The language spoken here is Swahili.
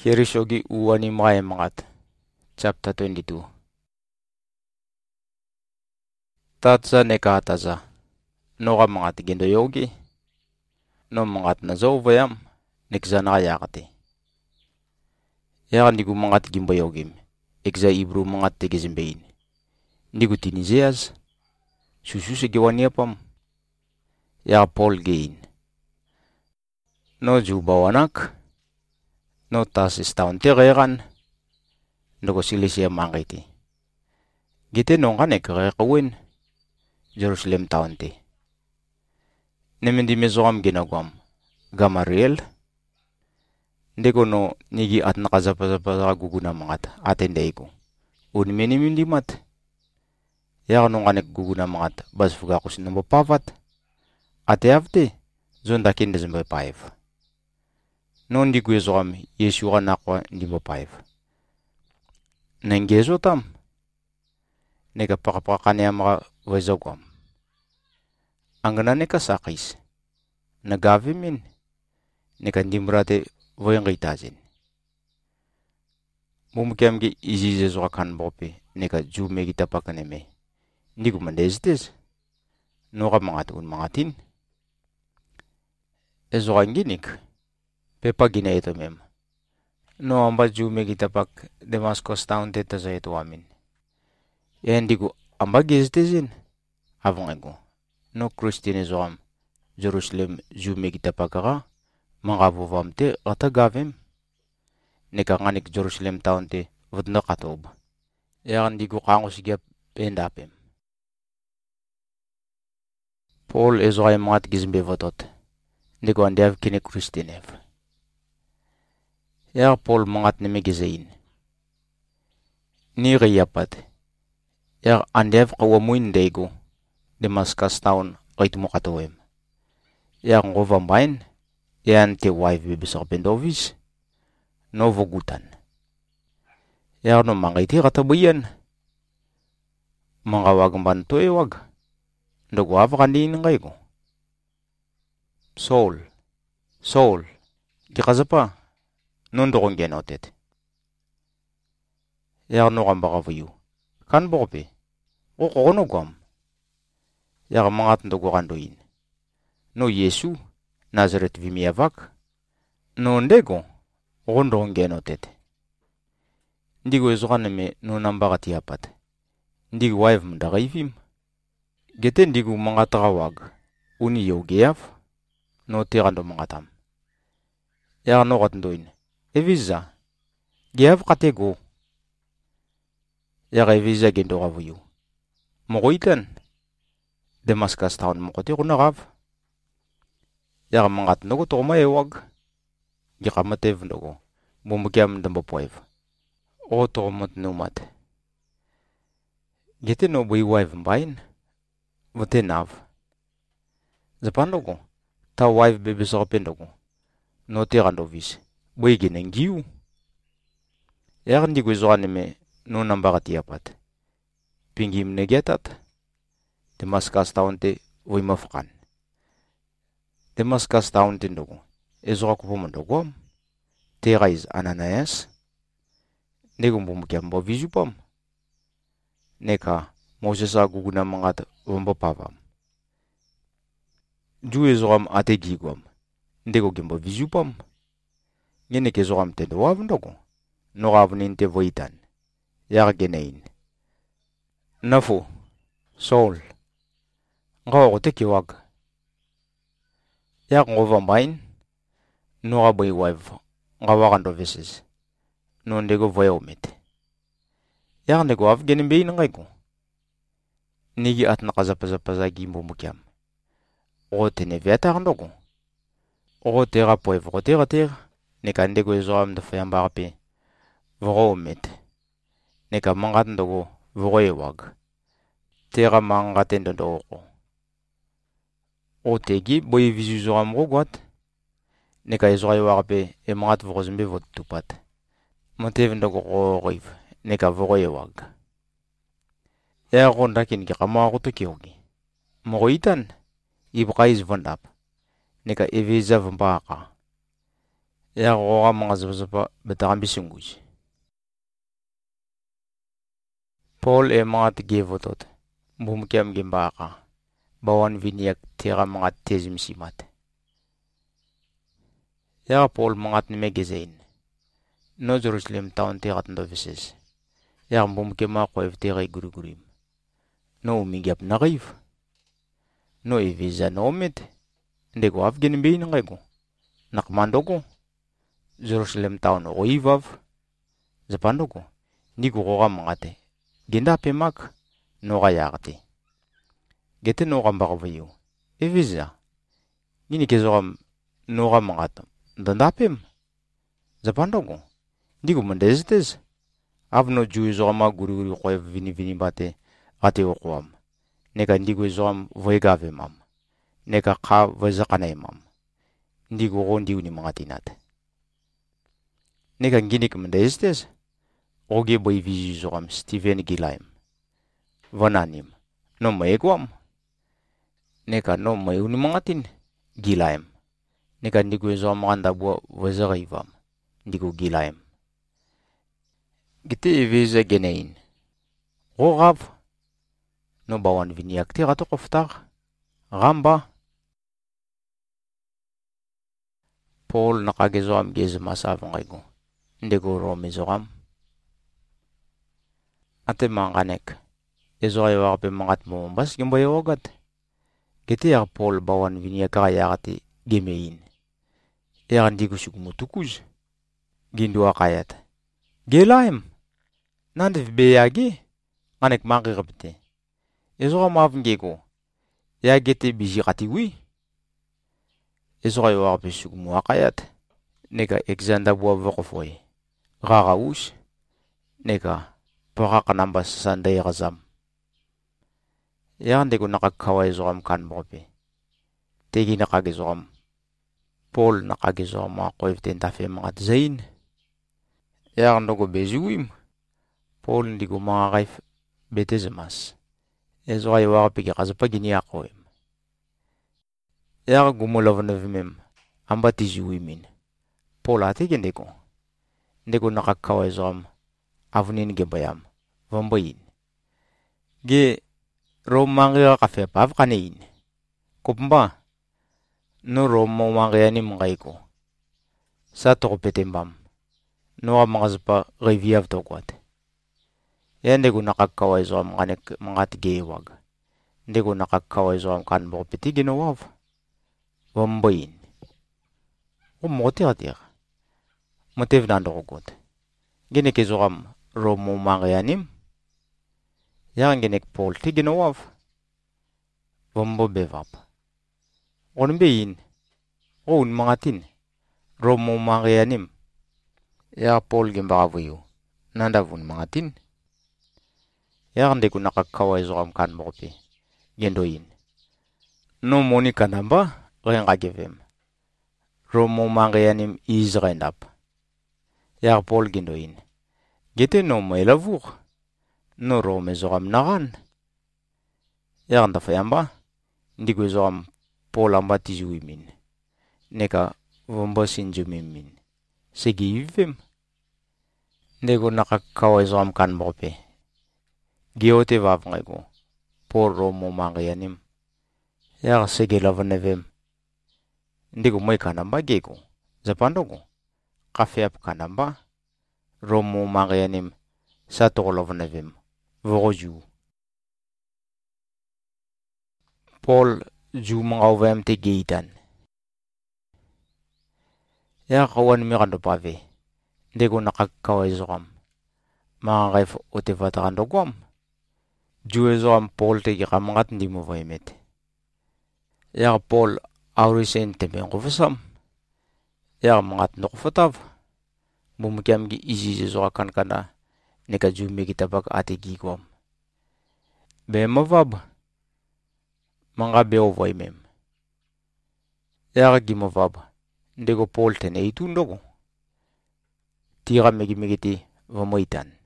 Kirishogi uwani mae mangat. Chapter 22. Tatsa neka taza. Noga mangat gendo yogi. No mangat na vayam. Nekzana yakati. Yaga nigu mangat gimba yogim. Ekza ibru mangat tegezimbein. Nigu tinizeaz. Sususe gewaniapam. Yaga Paul gein. No jubawanak. No tas istaun tegeran. Nogo silisia mangiti. Gite nonganek rekawin. Jerusalem taunti. Nemendi mezoam ginagwam. Gamariel. Ndego no nigi at nakazapazapazaka guguna mangat atendeigo. Unimeni mindimat. Yaga nonganek guguna mangat basfugakus number pavat. Ateavte zondakin dezembe 5. Non di guezom Yeshua nakwa ndimbo 5. Nengezo tam. Nega pakapakane amaka wazogwam. Angana neka sakis. Nagavimin. Neka ndimbrate voyangitazin. Mumukiamgi izizezo kan bope. Neka jume kita pakaneme. Ndigu mandeztes. Noga mangatun mangatin. Ezo anginik. Pepa gina ito mem. No amba jume kita pak Damascus town teta sa ito amin. Yandigo amba geztezin. Avangago. No Christian ezo am. Jerusalem jume kita pakara. Mangavuvam te atagavim. Nekanganik Jerusalem town te vodna katob. Yandigo kango sigap pendapim. Paul ezo ay mangat gizmbe vodot. Ndego andeav kine Christian ev. Yaga Paul mangat nemegezein. Ni reyapat. Yaga andeav kawamuin dego. Damascus town kait mo katoem. Yaga ngovambain. Yan te wife bibisok bendovis. No vogutan. Yaga no mangaiti katabayan. Mangawag bantoy wag. Ndogo avakanin ngaygo. Saul. Gikazapa. Nondokong genotet. Yaga no kambaka vayu. Kan bope. Kono gwam. Yaga mangat ndogo kandoin. No Yesu. Nazaret vimiavak. No ndego. Kondokong genotet. Ndigo ezokaneme no nambaka tiapat. Ndigo wife mundagaivim. Gete ndigo mangatagawag. Uni yogeav. No tirando mangatam. Yaga no katandoin. Eviza. Geav katego. Yaga eviza gendo gavuyu. Mogoitan. Damascus town mokote kunagav. Yaga mangat nogo toma ewag. Gikamatev nogo. Bumukiam dambapoev. O tomot numat. Gete no bui wife mbain. Vote nav. Zapan nogo. Ta wife bebesokpen nogo. No tirandovis. Bwegi nengiu. Yaga ndigo ezoaneme no nambaka tiapat. Pingim negetat. Damascus town te voimafakan. Damascus town te ndogo. Ezoakupoma ndogom. Teraiz Ananias. Nego mbumukiam bovizupam. Neka Moses aguguna mangat vambapavam. Ju ezoam ategigwam. Ndego gimbo vizupam. Ngene kezoam tendo wavndogo. Nogavnin te voitan. Yaga genein. Nafo. Saul. Ngawa kote kiwag. Yaga ngovambain. Nogaboy wife. Ngawa kando veses. No ndego voyomit. Yaga ndego av genembein ngaygo. Nigi at nakazapazapaza gimbo mukiam. O tene viata ndogo. O tera poev rotera tera. Neka ndego ezoam da fayambarape. Vromit. Neka mangat ndogo vroewag. Tera mangaten ndoko. O tegi boy vizuzoam rogwat. Neka ezoewarape e mangat vrozimbe vot tupat. Montev ndogo roiv. Neka vroewag. Yaga rondakin gikama agoto kiogi. Mogoitan. Ibraiz vandap. Neka eveza vambaka. ya goga mga zaba betagan bisunguj. Paul mga tigevotot bumkiam gimbaka bawan viniak tira mga tezim simat. Ya Paul mga tnimegezain no Jerusalem town tirat ndovises ya bumkiam ako tira gurugurim no umigyap narif no eviza nomit ndego afgen bin ngego nakmandogo Jerusalem town oivav zapandogo nigo goga mangate ginda pemak no gayagti gete no gamba vayu eviza nini kezogam no ga mangat ndandapem zapandogo nigo mandeztes avno juizoma guru qoy vini bate ate oqwam neka ndigo zom voigave mam neka qa vazaqane mam ndigo gondi uni mangatinat neka nginik mandeztes oge boy visi zogam Steven Gilaim vananim no maegwam neka no may uni mangatin Gilaim neka ndigo zom manganda bo vazagaivam ndigo Gilaim gite eveza genein gogav no bawan viniak tira to qoftar gamba Paul naqagezom gezmas avangaigo ndego romezogam ate manganek ezoy warbe mangat mombas gimbayogat gete ya Paul bawan viniak ayagati gemein ya ndigo sugmutukuz gindu akayat Gilaim nandif beyagi anek mangirabte ezo mavngego ya gete bijigati wi ezo warbe sugmu akayat nega exanda bo voqofoy gagaus nega Paka namba Sunday gazam. Yan dego nakakawa izogam kan mobe. Tegi nakagizogam. Paul nakagizogam mga koyften tafe mga zain. Yan dogo bezuim. Paul ndigo mga kaif betezemas. Ezo ay wakapigi kazapagini akoim. Yan gumulavanavimim. Amba tizuimin. Paul ategi ndego. Ndego nakakawa izogam. Avunin gebayam vambayin ge romangira kafe pav kanein kupmba no romangira ni mngaiko sa to petembam no amazpa reviav to kwat yende go nakakawa izo mnganek mngat gewag ndego nakakawa izo kan bo peti genowav vambayin mote atir motev nando got gene kezogam Romo Marianim Yangenek Paul Tiginowav Vombo Bevap Onbein Oun Mangatin Romo Marianim Ya Paul Gimbaravuyo Nandavun Mangatin Yande kunakakawa izogam kan mope Gendoin No Monica namba Rengagevem Romo Marianim Israelap Ya Paul Gendoin Gete no mailavur no rome zogam naran yanda fayamba ndigo zogam polamba tijuimin neka vomba sinjumimin segi yivim ndego nakakawa zogam kan mope giote vavngaigo por romo mangayanim ya segi lavanevem ndigo mai kanamba gego zapandogo kafeap kanamba Romo Marianim Satorolovnevim Voroju Paul Jumangavem te geitan Ya kawan mirando pave ndego nakakawa izogam Mangayf otevatarando gwam Juezogam Paul te gikamangat ndimo vaimet Ya Paul aurisen temben kufasam Ya mangat nokufatav Bumkiam gi izi zoakan kana neka jume kita bak ate gigwam be mavab manga be ovoimem ya gi mavab ndego Paul tene itu ndogo tira megi megiti vamoitan